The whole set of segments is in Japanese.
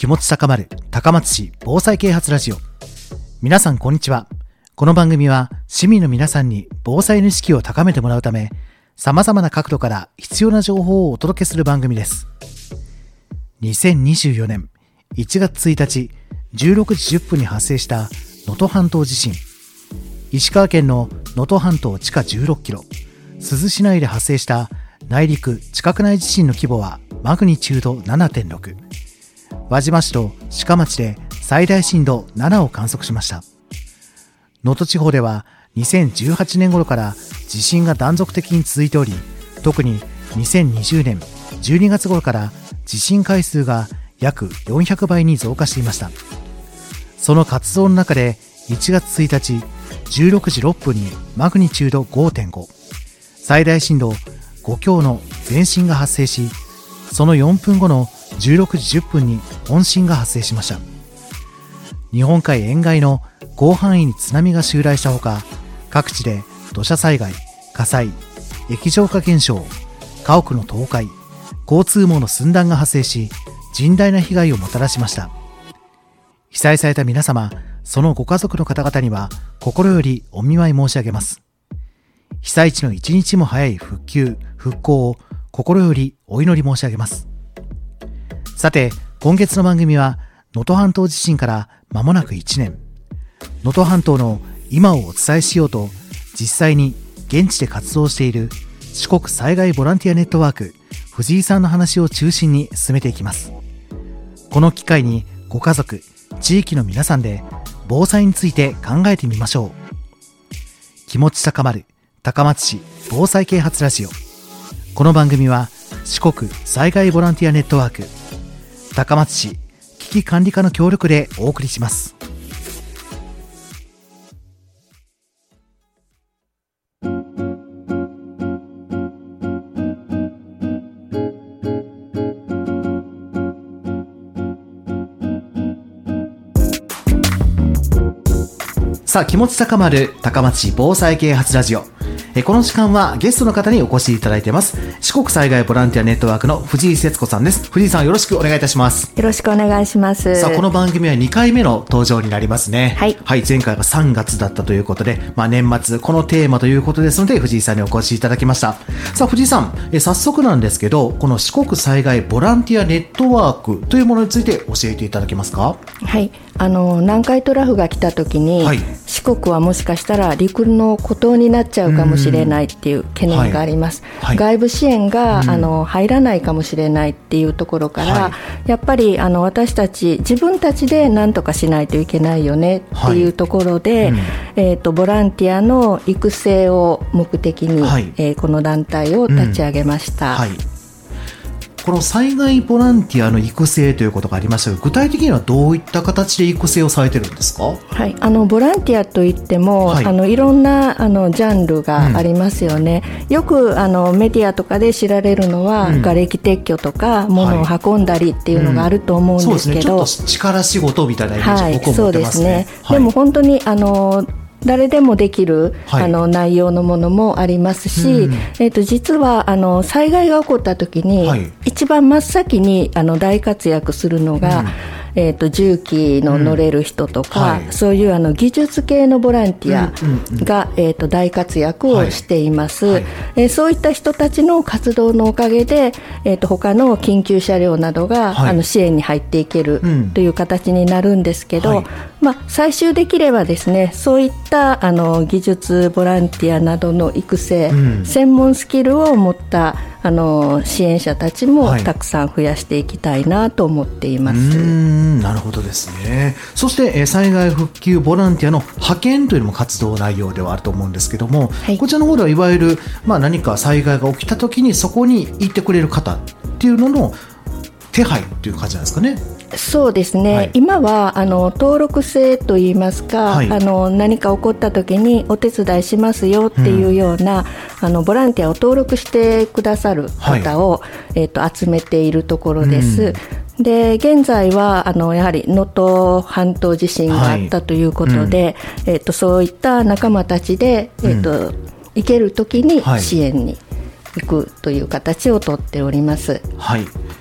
気持ち高まる高松市防災啓発ラジオ。皆さんこんにちは。この番組は市民の皆さんに防災の意識を高めてもらうため、様々な角度から必要な情報をお届けする番組です。2024年1月1日16時10分に発生した能登半島地震。石川県の能登半島地下16キロ、珠洲市内で発生した内陸地殻内地震の規模はマグニチュード 7.6。輪島市と志賀町で最大震度7を観測しました。能登地方では2018年頃から地震が断続的に続いており、特に2020年12月頃から地震回数が約400倍に増加していました。その活動の中で1月1日16時6分にマグニチュード 5.5、最大震度5強の前震が発生し、その4分後の16時10分に本震が発生しました。日本海沿岸の広範囲に津波が襲来したほか、各地で土砂災害、火災、液状化現象、家屋の倒壊、交通網の寸断が発生し、甚大な被害をもたらしました。被災された皆様、そのご家族の方々には心よりお見舞い申し上げます。被災地の一日も早い復旧・復興を心よりお祈り申し上げます。さて、今月の番組は能登半島地震から間もなく1年。能登半島の今をお伝えしようと、実際に現地で活動している四国災害ボランティアネットワーク藤井さんの話を中心に進めていきます。この機会にご家族、地域の皆さんで防災について考えてみましょう。気持ち高まる高松市防災啓発ラジオ。この番組は四国災害ボランティアネットワーク高松市危機管理課の協力でお送りします。さあ、気持ち高まる高松市防災啓発ラジオ。この時間はゲストの方にお越しいただいています。四国災害ボランティアネットワークの藤井節子さんです。藤井さん、よろしくお願いいたします。 よろしくお願いします。 さあ、この番組は2回目の登場になりますね。はい。はい、前回が3月だったということで、年末このテーマということですので、藤井さんにお越しいただきました。さあ、藤井さん、早速なんですけど、この四国災害ボランティアネットワークというものについて教えていただけますか？ はい。南海トラフが来た時に、はい、四国はもしかしたら陸の孤島になっちゃうかもしれないっていう懸念があります。はい、外部支援が、入らないかもしれないっていうところから、はい、やっぱり私たち自分たちで何とかしないといけないよねっていうところで、ボランティアの育成を目的に、はい、この団体を立ち上げました。はい。 この災害ボランティアの育成ということがありましたが、具体的にはどういった形で育成をされてるんですか？ はい、ボランティアといっても、はい、いろんなジャンルがありますよね。よくメディアとかで知られるのは、瓦礫撤去とか物を運んだりっていうのがあると思うんですけど、 そうですね、ちょっと力仕事みたいなイメージ、僕も持ってますね。 そうですね。でも本当に誰でもできる、はい、内容のものもありますし、実は災害が起こった時に、はい、一番真っ先に大活躍するのが、重機の乗れる人とか、はい、そういう技術系のボランティアが、大活躍をしています。はい、そういった人たちの活動のおかげで、他の緊急車両などが、はい、支援に入っていけるという形になるんですけど、はい、最終できればですね、そういった技術ボランティアなどの育成、専門スキルを持った支援者たちもたくさん増やしていきたいなと思っています。 なるほどですね。そして、災害復旧ボランティアの派遣というのも活動内容ではあると思うんですけども、はい、こちらの方ではいわゆる、何か災害が起きた時にそこに行ってくれる方っていうのの手配という感じなんですかね？ そうですね、はい、今は登録制といいますか、はい、何か起こった時にお手伝いしますよっていうような、ボランティアを登録してくださる方を、はい、集めているところです。で、現在はやはり能登半島地震があったということで、はい、そういった仲間たちで、行ける時に支援に行くという形をとっております。 はい。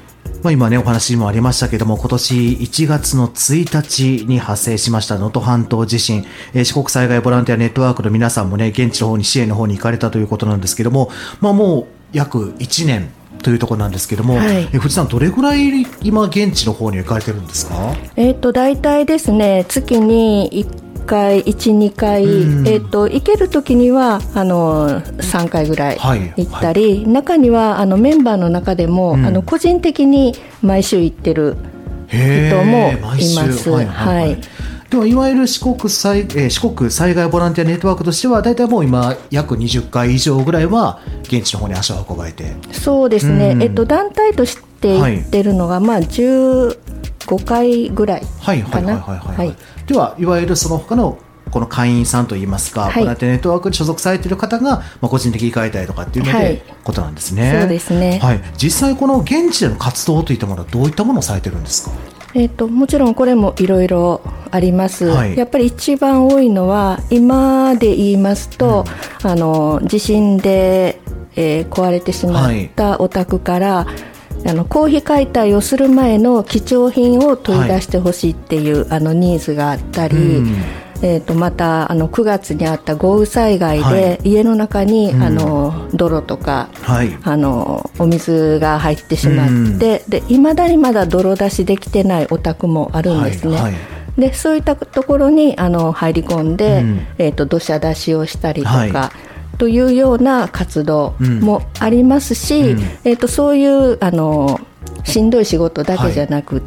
今ねお話にもありましたけども、今年1月の1日に発生しました能登半島地震、四国災害ボランティアネットワークの皆さんもね現地の方に支援の方に行かれたということなんですけども、もう約1年というところなんですけども、藤さんどれぐらい今現地の方に行かれてるんですか？ 大体ですね、月に1回 1,2 回、行ける時には3回ぐらい行ったり、中にはメンバーの中でも、個人的に毎週行ってる人もいます。 ではいわゆる四国災害ボランティアネットワークとしてはだいたいもう今約20回以上ぐらいは現地の方に足を運ばれて。 そうですね、団体として行ってるのが、15回ぐらいかな。 ではいわゆるその他のこの会員さんといいますか、ボランティアネットワークに所属されている方が、個人的に行かれたりとかっていうので、ことなんですね。 そうですね。 実際この現地での活動といったものはどういったものをされてるんですか？ もちろんこれもいろいろあります。やっぱり一番多いのは今で言いますと、地震で、壊れてしまったお宅から、公費解体をする前の貴重品を取り出してほしいっていう、ニーズがあったり、また9月にあった豪雨災害で、家の中に泥とか、お水が入ってしまって、いまだにまだ泥出しできてないお宅もあるんですね。でそういったところに入り込んで、土砂出しをしたりとか、というような活動もありますし、そういうしんどい仕事だけじゃなくって、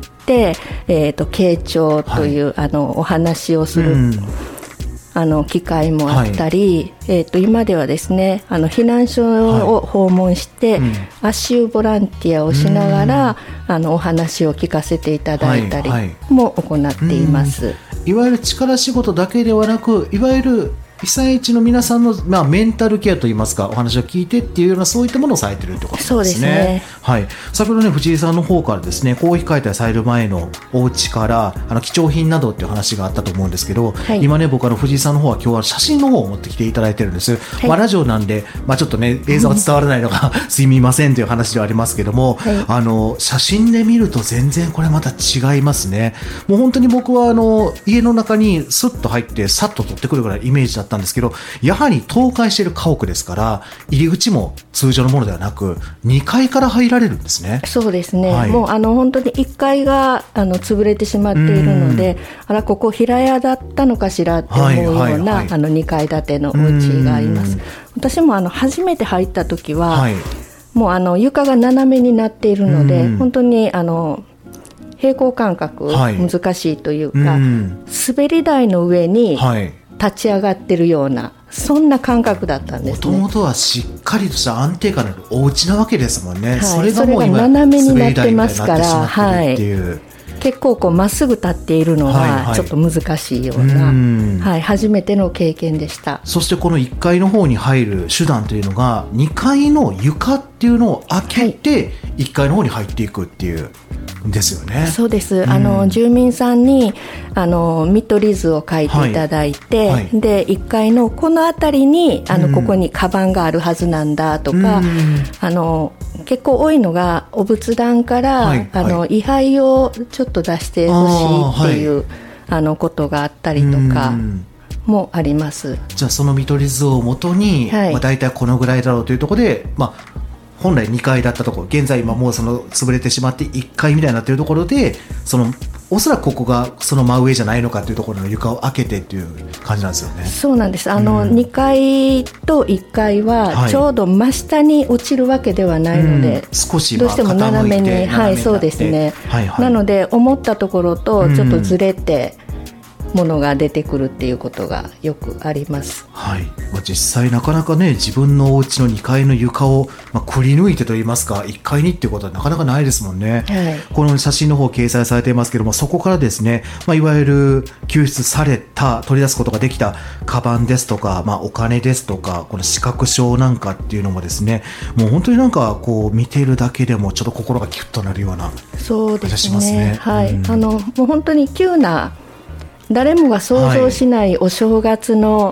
傾聴という、お話をする、機会もあったり、今ではですね避難所を訪問して、足湯ボランティアをしながら、お話を聞かせていただいたりも行っています。 いわゆる力仕事だけではなく、いわゆる被災地の皆さんの、メンタルケアといいますか、お話を聞いてっていうようなそういったものをされているということなんですね。そうですね。先ほどね藤井さんの方からですね、公費解体される前のお家から貴重品などっていう話があったと思うんですけど、今ね僕藤井さんの方は今日は写真の方を持ってきていただいてるんです。ラジオなんで、ちょっとね映像が伝わらないのがすみませんという話ではありますけども、写真で見ると全然これまた違いますね。もう本当に僕は家の中にスッと入ってさっと撮ってくるぐらいイメージだったんですけど、やはり倒壊している家屋ですから入り口も通常のものではなく2階から入られるんですね。 そうですね、もう本当に1階が潰れてしまっているので、ここ平屋だったのかしらって思うような2階建てのお家があります。私も初めて入った時は、もう床が斜めになっているので、本当に平行感覚難しいというか、滑り台の上に立ち上がってるような、そんな感覚だったんですね。 もともとはしっかりとした安定感のあるお家なわけですもんね。 それがもう今斜めになってますから、結構まっすぐ立っているのはちょっと難しいような、初めての経験でした。 そしてこの1階の方に入る手段というのが、2階の床っていうのを開けて1階の方に入っていくっていうですよね。 そうです。住民さんに見取り図を書いていただいて、で1階のこの辺りにここにカバンがあるはずなんだとか、結構多いのがお仏壇から、位牌をちょっと出してほしいっていう、ことがあったりとかもあります。 じゃあその見取り図をもとに、だいたいこのぐらいだろうというところで、本来2階だったところ、現在今もう潰れてしまって1階みたいになっているところで、おそらくここがその真上じゃないのかというところの床を開けてっていう感じなんですよね。 そうなんです。2階と1階はちょうど真下に落ちるわけではないので、 少しどうしても斜めに、そうですね。なので思ったところとちょっとずれて、ものが出てくるっていうことがよくあります。 実際なかなかね、自分のお家の2階の床を、くり抜いてといいますか1階にっていうことはなかなかないですもんね。この写真の方掲載されていますけども、そこからですね、いわゆる救出された取り出すことができたカバンですとか、お金ですとか、この視覚証なんかっていうのもですね、もう本当にこう見ているだけでもちょっと心がキュッとなるような感じがしますね。 もう本当に急な誰もが想像しないお正月の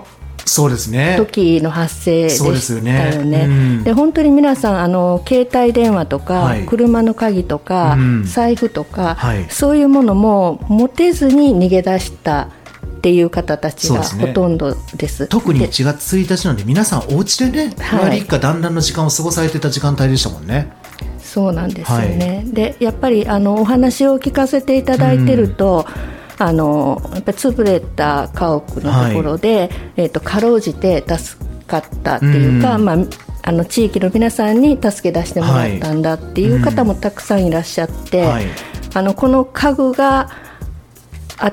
そうですね、 時の発生でしたよね。 そうですよね。 で本当に皆さん携帯電話とか、車の鍵とか、財布とか、そういうものも持てずに逃げ出したっていう方たちがほとんどです。 特に1月1日なので皆さんお家でね、一家団らんの時間を過ごされてた時間帯でしたもんね。 そうなんですよね。でやっぱりお話を聞かせていただいてると、やっぱり潰れた家屋のところで、かろうじて助かったっていうか、地域の皆さんに助け出してもらったんだっていう方もたくさんいらっしゃって、この家具があって、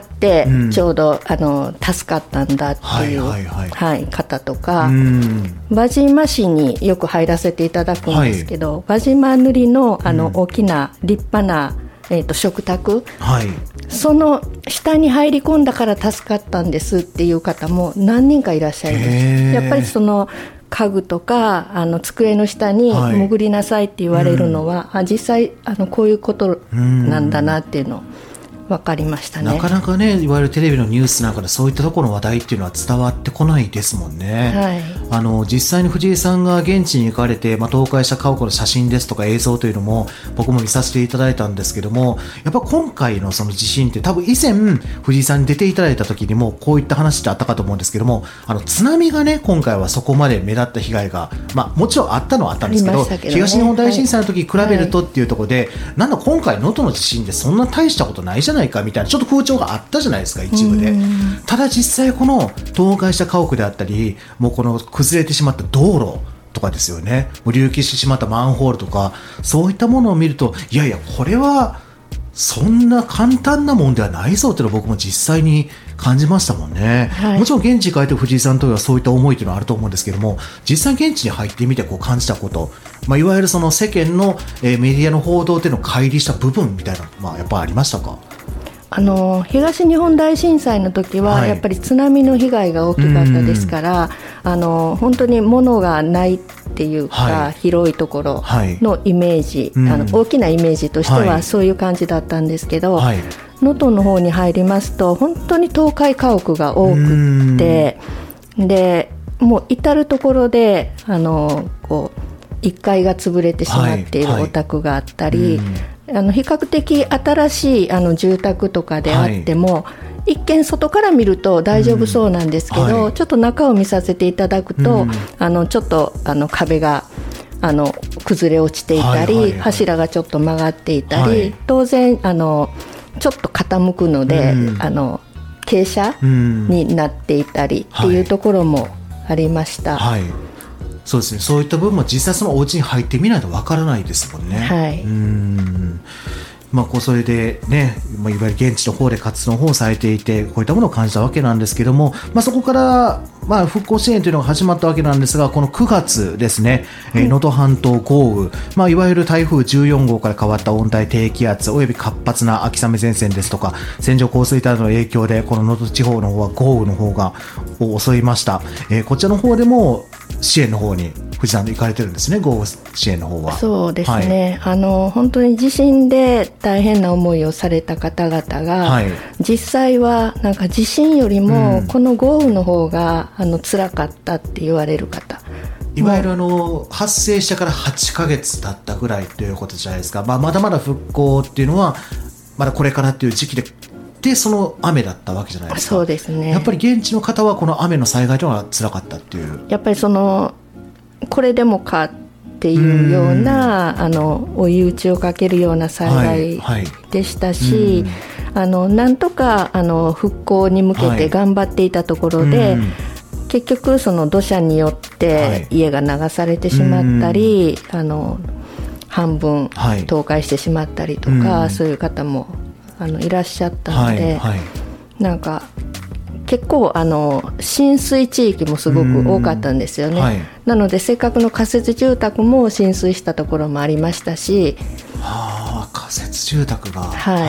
ちょうど助かったんだっていう方とか、輪島市によく入らせていただくんですけど、輪島塗の大きな立派な食卓、その下に入り込んだから助かったんですっていう方も何人かいらっしゃいます。やっぱりその家具とか机の下に潜りなさいって言われるのは、実際こういうことなんだなっていうのを分かりましたね。 なかなかね、いわゆるテレビのニュースなんかでそういったところの話題っていうのは伝わってこないですもんね。実際に藤井さんが現地に行かれて、倒壊した家屋の写真ですとか映像というのも僕も見させていただいたんですけども、やっぱ今回のその地震って多分以前藤井さんに出ていただいた時にもこういった話ってあったかと思うんですけども、津波がね今回はそこまで目立った被害が、もちろんあったのはあったんですけど、東日本大震災の時に比べるとっていうところで、なんだ今回能登の地震でそんな大したことないじゃないかみたいなちょっと風潮があったじゃないですか、一部で。ただ実際この倒壊した家屋であったり、もうこの崩れてしまった道路とかですよね、もう隆起してしまったマンホールとか、そういったものを見ると、いやいやこれはそんな簡単なもんではないぞっていうのを僕も実際に感じましたもんね。もちろん現地に帰って藤井さんとはそういった思いというのはあると思うんですけども、実際現地に入ってみてこう感じたこと、いわゆるその世間のメディアの報道での乖離した部分みたいな、やっぱりありましたか？ 東日本大震災の時はやっぱり津波の被害が大きかったですから、本当に物がないっていうか、広いところのイメージ、大きなイメージとしてはそういう感じだったんですけど、能登の方に入りますと本当に倒壊家屋が多くって、でもう至るところでこう1階が潰れてしまっているお宅があったり、比較的新しい住宅とかであっても、一見外から見ると大丈夫そうなんですけど、ちょっと中を見させていただくと、ちょっと壁が崩れ落ちていたり、柱がちょっと曲がっていたり、当然ちょっと傾くので、傾斜になっていたりっていうところもありました。 そうですね、そういった部分も実際そのお家に入ってみないとわからないですもんね。それでね、いわゆる現地の方で活動の方をされていて、こういったものを感じたわけなんですけども、そこから復興支援というのが始まったわけなんですが、この9月ですね、能登半島豪雨、いわゆる台風14号から変わった温帯低気圧および活発な秋雨前線ですとか線状降水帯の影響で、この能登地方の方は豪雨の方が襲いました。こちらの方でも支援の方に藤さん行かれてるんですね、豪雨支援の方は。 そうですね、本当に地震で大変な思いをされた方々が、実際はなんか地震よりもこの豪雨の方が辛かったって言われる方、 いわゆる発生してから8ヶ月経ったぐらいということじゃないですか。まだまだ復興っていうのはまだこれからっていう時期でその雨だったわけじゃないですか。 そうですね。 やっぱり現地の方はこの雨の災害というのが辛かったっていう、 やっぱりこれでもかっていうような追い打ちをかけるような災害でしたし、なんとか復興に向けて頑張っていたところで、結局その土砂によって家が流されてしまったり、半分倒壊してしまったりとか、そういう方もいらっしゃったので、なんか結構浸水地域もすごく多かったんですよね。なのでせっかくの仮設住宅も浸水したところもありましたし、 仮設住宅が、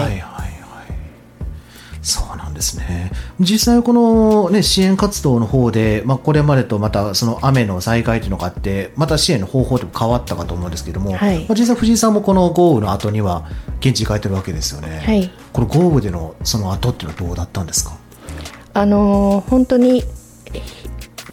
そうなんですね。実際この、支援活動の方で、これまでとまたその雨の災害というのがあって、また支援の方法でも変わったかと思うんですけども、実際藤井さんもこの豪雨の後には現地に帰ってるわけですよね。この豪雨でのその後っていうのはどうだったんですか？ 本当に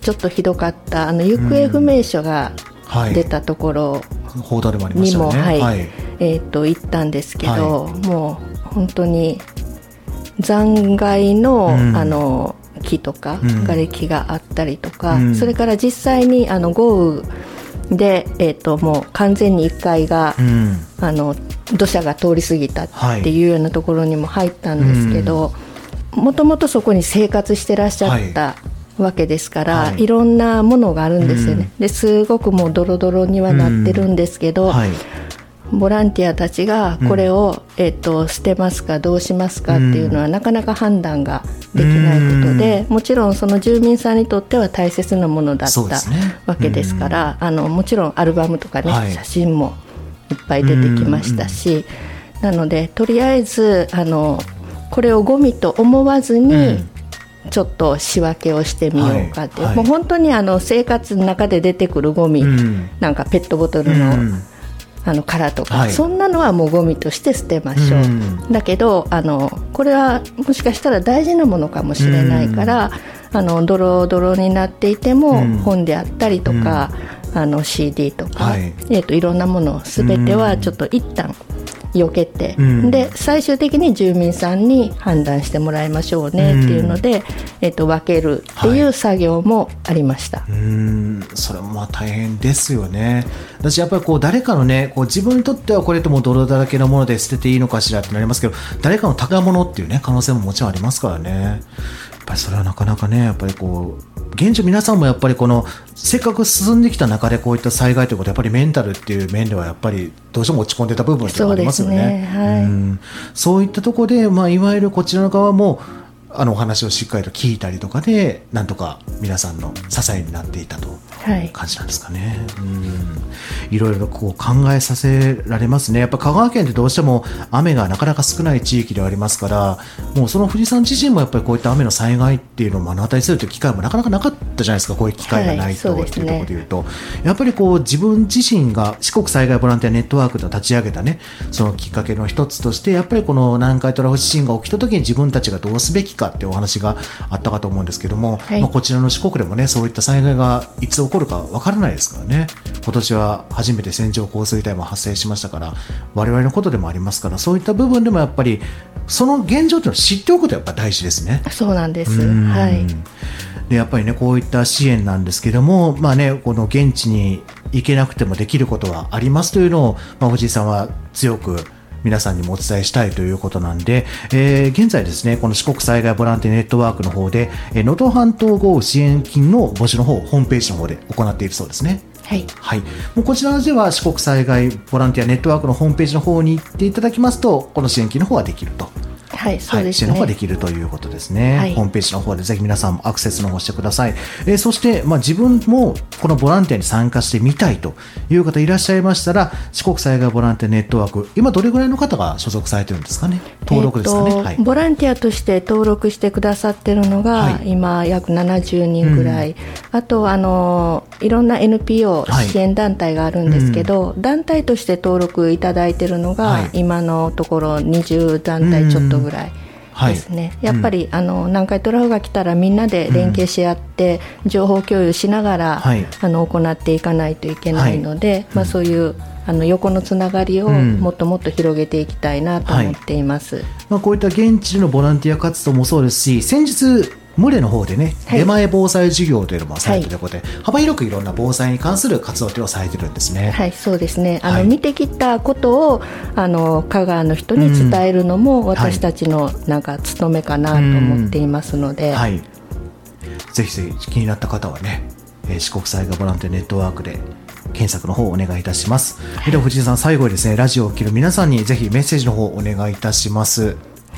ちょっとひどかった行方不明者が出たところにも、行ったんですけど、もう本当に残骸の、木とか瓦礫があったりとか、それから実際に豪雨で、もう完全に1階が、土砂が通り過ぎたっていうようなところにも入ったんですけど、もともとそこに生活してらっしゃったわけですから、いろんなものがあるんですよね。ですごくもうドロドロにはなってるんですけど、ボランティアたちがこれを、捨てますかどうしますかっていうのは、なかなか判断ができないことで、もちろんその住民さんにとっては大切なものだったわけですから、もちろんアルバムとかね、写真もいっぱい出てきましたし、なのでとりあえずこれをゴミと思わずに、ちょっと仕分けをしてみようかって、もう本当に生活の中で出てくるゴミ、なんかペットボトルの殻とか、そんなのはもうゴミとして捨てましょう、だけどこれはもしかしたら大事なものかもしれないから、ドロドロになっていても、本であったりとか、CD とか、いろんなもの全てはちょっと一旦避けて、で最終的に住民さんに判断してもらいましょうねっていうので、分けるっていう作業もありました。 それも大変ですよね。私やっぱり誰かのね、自分にとってはこれとも泥だらけのもので捨てていいのかしらってなりますけど、誰かの宝物っていうね可能性ももちろんありますからね。やっぱりそれはなかなかね、やっぱり現状皆さんもやっぱりせっかく進んできた中でこういった災害ということはやっぱりメンタルっていう面ではやっぱりどうしても落ち込んでた部分っていうのがありますよね。そういったところで、いわゆるこちらの側もお話をしっかりと聞いたりとかでなんとか皆さんの支えになっていたという感じなんですかね。いろいろ考えさせられますね。やっぱ香川県ってどうしても雨がなかなか少ない地域ではありますから、もうその富士山自身もやっぱりこういった雨の災害っていうのを目の当たりするという機会もなかなかなかったじゃないですか。こういう機会がないと、っていうところでいうと、やっぱり自分自身が四国災害ボランティアネットワークで立ち上げたね、そのきっかけの一つとして、やっぱりこの南海トラフ地震が起きた時に自分たちがどうすべきかっていうお話があったかと思うんですけども、こちらの四国でもね、そういった災害がいつ起こるかわからないですからね。今年は初めて線状降水帯も発生しましたから、我々のことでもありますから、そういった部分でもやっぱりその現状というのを知っておくとやっぱ大事ですね。 そうなんです。 でやっぱりね、こういった支援なんですけども、この現地に行けなくてもできることはありますというのを、藤井さんは強く皆さんにもお伝えしたいということなんで、現在ですね、この四国災害ボランティアネットワークの方で、能登半島豪雨支援金の募集の方、ホームページの方で行っているそうですね。もうこちらでは四国災害ボランティアネットワークのホームページの方に行っていただきますと、この支援金の方はできると。 そうですね。 支援の方ができるということですね。ホームページの方でぜひ皆さんもアクセスの方してください。そして、自分もこのボランティアに参加してみたいという方いらっしゃいましたら、四国災害ボランティアネットワーク、今どれぐらいの方が所属されてるんですかね。登録ですかね。 ボランティアとして登録してくださってるのが、今約70人ぐらい。あといろんな NPO 支援団体があるんですけど、団体として登録いただいてるのが、今のところ20団体ちょっとぐらいですね。やっぱり南海トラフが来たらみんなで連携し合って情報共有しながら、行っていかないといけないので、そういう横のつながりをもっともっと広げていきたいなと思っています。 こういった現地のボランティア活動もそうですし、先日群れの方でね、出前防災授業というのもされていることで、幅広くいろんな防災に関する活動というのをされてるんですね。 そうですね。見てきたことを香川の人に伝えるのも私たちの務めかなと思っていますので、 ぜひぜひ気になった方はね、四国災害ボランティアネットワークで検索の方をお願いいたします。では藤井さん、最後にですね、ラジオを聴く皆さんにぜひメッセージの方をお願いいたします。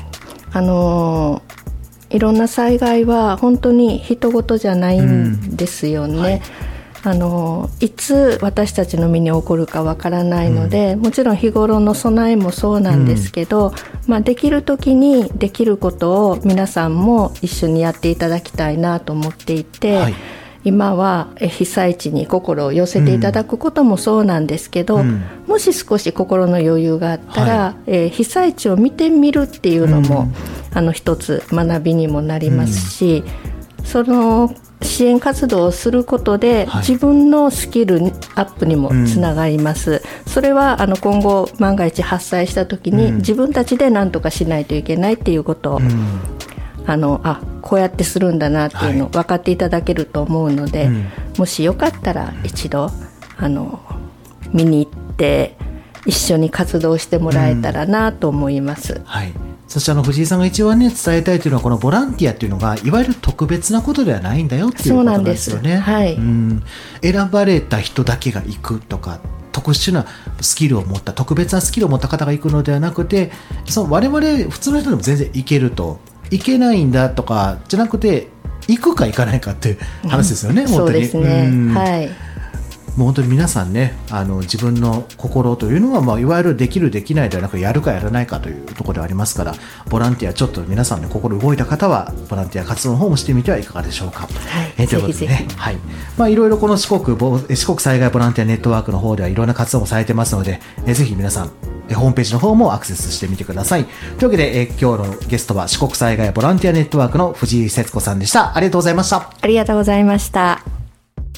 いろんな災害は本当に人事じゃないんですよね。いつ私たちの身に起こるかわからないので、もちろん日頃の備えもそうなんですけど、できる時にできることを皆さんも一緒にやっていただきたいなと思っていて、今は被災地に心を寄せていただくこともそうなんですけど、もし少し心の余裕があったら、被災地を見てみるっていうのも、一つ学びにもなりますし、その支援活動をすることで、自分のスキルアップにもつながります、それは今後万が一発災した時に、自分たちで何とかしないといけないっていうことを、こうやってするんだなっていうのを分かっていただけると思うので、もしよかったら一度見に行って一緒に活動してもらえたらなと思います、 そして藤井さんが一番ね伝えたいというのは、このボランティアっていうのがいわゆる特別なことではないんだよっていうことなんですよね。選ばれた人だけが行くとか、特殊なスキルを持った特別なスキルを持った方が行くのではなくて、我々普通の人でも全然行けると、行けないんだとかじゃなくて、行くか行かないかっていう話ですよね、本当に。 そうですね、 もう本当に皆さんね、自分の心というのは、いわゆるできるできないではなく、やるかやらないかというところでありますから、ボランティアちょっと皆さんの心動いた方はボランティア活動の方もしてみてはいかがでしょうか。ということでね、いろいろこの四国災害ボランティアネットワークの方ではいろんな活動もされてますので、ぜひ皆さんホームページの方もアクセスしてみてください。というわけで、今日のゲストは四国災害ボランティアネットワークの藤井節子さんでした。ありがとうございました。 ありがとうございました。